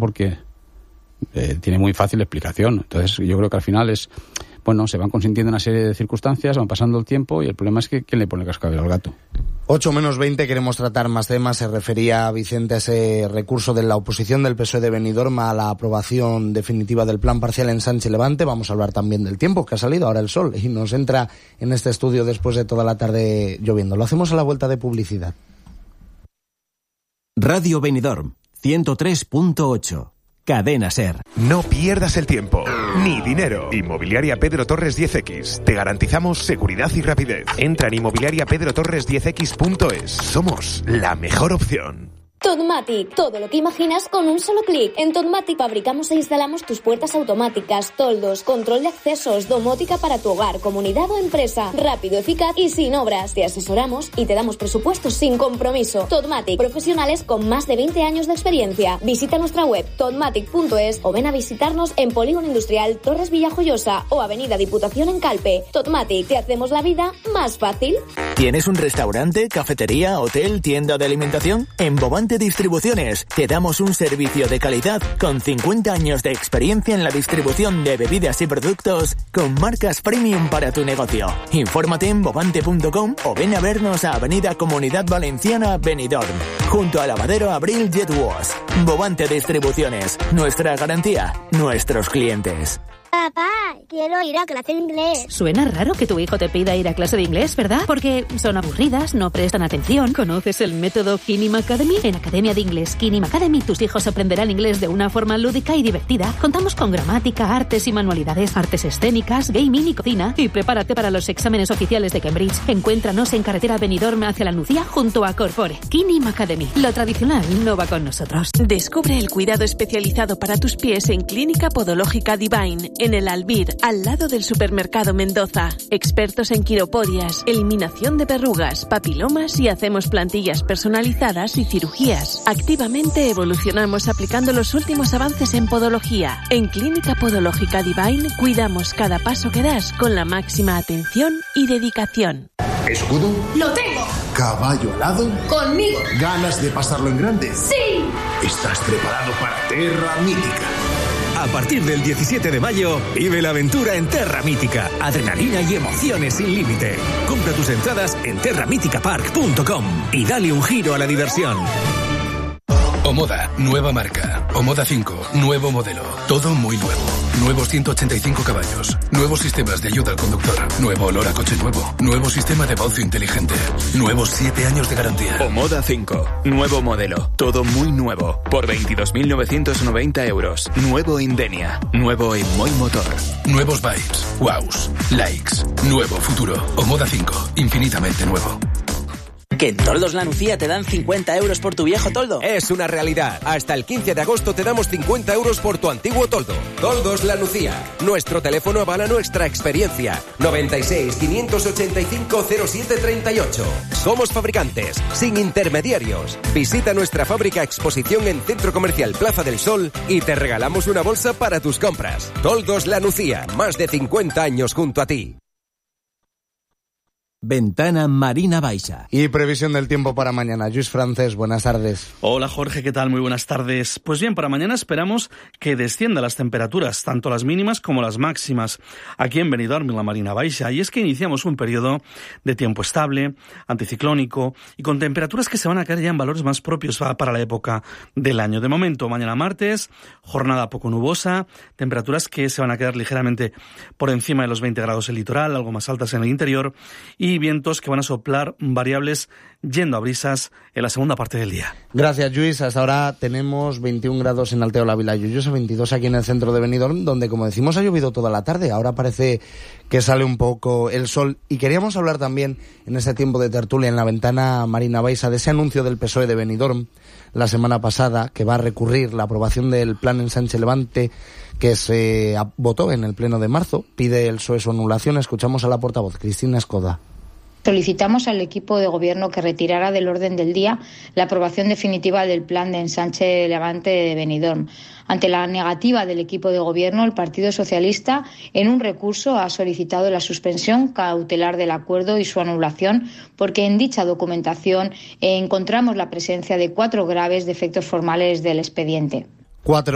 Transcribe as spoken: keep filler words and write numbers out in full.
porque eh, tiene muy fácil explicación. Entonces yo creo que al final es, bueno, se van consintiendo una serie de circunstancias, van pasando el tiempo y el problema es que ¿quién le pone el cascabel al gato? ocho menos veinte, queremos tratar más temas. Se refería Vicente a ese recurso de la oposición del P S O E de Benidorm a la aprobación definitiva del plan parcial en Sánchez Levante. Vamos a hablar también del tiempo, que ha salido ahora el sol y nos entra en este estudio después de toda la tarde lloviendo. Lo hacemos a la vuelta de publicidad. Radio Benidorm, ciento tres punto ocho. Cadena SER. No pierdas el tiempo, ni dinero. Inmobiliaria Pedro Torres diez equis. Te garantizamos seguridad y rapidez. Entra en inmobiliaria pedro torres diez equis punto es. Somos la mejor opción. Todmatic, todo lo que imaginas con un solo clic. En Todmatic fabricamos e instalamos tus puertas automáticas, toldos, control de accesos, domótica para tu hogar, comunidad o empresa. Rápido, eficaz y sin obras. Te asesoramos y te damos presupuestos sin compromiso. Todmatic, profesionales con más de veinte años de experiencia. Visita nuestra web todmatic punto es o ven a visitarnos en Polígono Industrial Torres Villajoyosa o Avenida Diputación en Calpe. Todmatic, te hacemos la vida más fácil. ¿Tienes un restaurante, cafetería, hotel, tienda de alimentación? En Bovante Distribuciones te damos un servicio de calidad con cincuenta años de experiencia en la distribución de bebidas y productos con marcas premium para tu negocio. Infórmate en bovante punto com o ven a vernos a Avenida Comunidad Valenciana Benidorm, junto al lavadero Abril Jet Wash. Bovante Distribuciones, nuestra garantía, nuestros clientes. Papá, quiero ir a clase de inglés. Suena raro que tu hijo te pida ir a clase de inglés, ¿verdad? Porque son aburridas, no prestan atención. ¿Conoces el método Kinim Academy? En Academia de Inglés Kinim Academy tus hijos aprenderán inglés de una forma lúdica y divertida. Contamos con gramática, artes y manualidades, artes escénicas, gaming y cocina. Y prepárate para los exámenes oficiales de Cambridge. Encuéntranos en carretera Benidorm hacia la Nucía junto a Corpore. Kinim Academy. Lo tradicional no va con nosotros. Descubre el cuidado especializado para tus pies en Clínica Podológica Divine, en el Albir, al lado del supermercado Mendoza. Expertos en quiropodias, eliminación de verrugas, papilomas y hacemos plantillas personalizadas y cirugías. Activamente evolucionamos aplicando los últimos avances en podología. En Clínica Podológica Divine cuidamos cada paso que das con la máxima atención y dedicación. ¿Escudo? ¡Lo tengo! ¿Caballo alado? ¡Conmigo! ¿Ganas de pasarlo en grande? ¡Sí! ¿Estás preparado para Terra Mítica? A partir del diecisiete de mayo, vive la aventura en Terra Mítica. Adrenalina y emociones sin límite. Compra tus entradas en terra mítica park punto com y dale un giro a la diversión. Omoda, nueva marca. Omoda cinco, nuevo modelo. Todo muy nuevo. Nuevos ciento ochenta y cinco caballos. Nuevos sistemas de ayuda al conductor. Nuevo olor a coche nuevo. Nuevo sistema de voz inteligente. Nuevos siete años de garantía. Omoda cinco, nuevo modelo. Todo muy nuevo. Por veintidós mil novecientos noventa euros. Nuevo Indenia. Nuevo en Moi Motor. Nuevos vibes. Wows. Likes. Nuevo futuro. Omoda cinco. Infinitamente nuevo. ¿Que en Toldos La Nucía te dan cincuenta euros por tu viejo toldo? Es una realidad. Hasta el quince de agosto te damos cincuenta euros por tu antiguo toldo. Toldos La Nucía. Nuestro teléfono avala nuestra experiencia. noventa y seis, quinientos ochenta y cinco, cero siete treinta y ocho. Somos fabricantes, sin intermediarios. Visita nuestra fábrica exposición en Centro Comercial Plaza del Sol y te regalamos una bolsa para tus compras. Toldos La Nucía. Más de cincuenta años junto a ti. Ventana Marina Baixa. Y previsión del tiempo para mañana. Lluís Francés, buenas tardes. Hola Jorge, ¿qué tal? Muy buenas tardes. Pues bien, para mañana esperamos que desciendan las temperaturas, tanto las mínimas como las máximas, aquí en Benidorm, en la Marina Baixa. Y es que iniciamos un periodo de tiempo estable, anticiclónico y con temperaturas que se van a caer ya en valores más propios para la época del año. De momento, mañana martes, jornada poco nubosa, temperaturas que se van a quedar ligeramente por encima de los veinte grados en el litoral, algo más altas en el interior, y vientos que van a soplar variables yendo a brisas en la segunda parte del día. Gracias, Lluís. Hasta ahora tenemos veintiún grados en Alteo La Vila Llullosa, veintidós aquí en el centro de Benidorm, donde, como decimos, ha llovido toda la tarde. Ahora parece que sale un poco el sol. Y queríamos hablar también, en este tiempo de tertulia en la Ventana Marina Baixa, de ese anuncio del P S O E de Benidorm la semana pasada, que va a recurrir la aprobación del plan en Sánchez Levante, que se votó en el pleno de marzo. Pide el P S O E su anulación. Escuchamos a la portavoz, Cristina Escoda. Solicitamos al equipo de gobierno que retirara del orden del día la aprobación definitiva del plan de ensanche Levante de Benidorm. Ante la negativa del equipo de gobierno, el Partido Socialista, en un recurso, ha solicitado la suspensión cautelar del acuerdo y su anulación, porque en dicha documentación encontramos la presencia de cuatro graves defectos formales del expediente. Cuatro